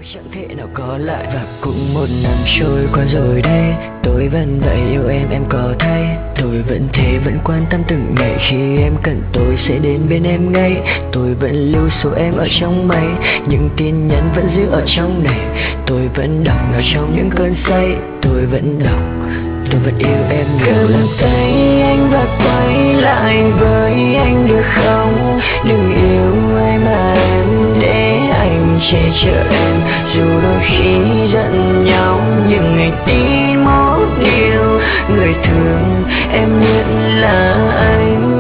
chẳng thể nào có lại. Và cũng một năm trôi qua rồi đây, tôi vẫn vậy yêu em có thấy. Tôi vẫn thế, vẫn quan tâm từng ngày, khi em cần tôi sẽ đến bên em ngay. Tôi vẫn lưu số em ở trong máy, những tin nhắn vẫn giữ ở trong này. Tôi vẫn đọc nó trong những cơn say, tôi vẫn đọc, tôi vẫn yêu em nhiều lắm. Tay anh và quay lại với anh được không? Đừng yêu em mà em, để anh che chở em. Dù đôi khi giận nhau nhưng anh tin một điều, người thương em nhất là anh.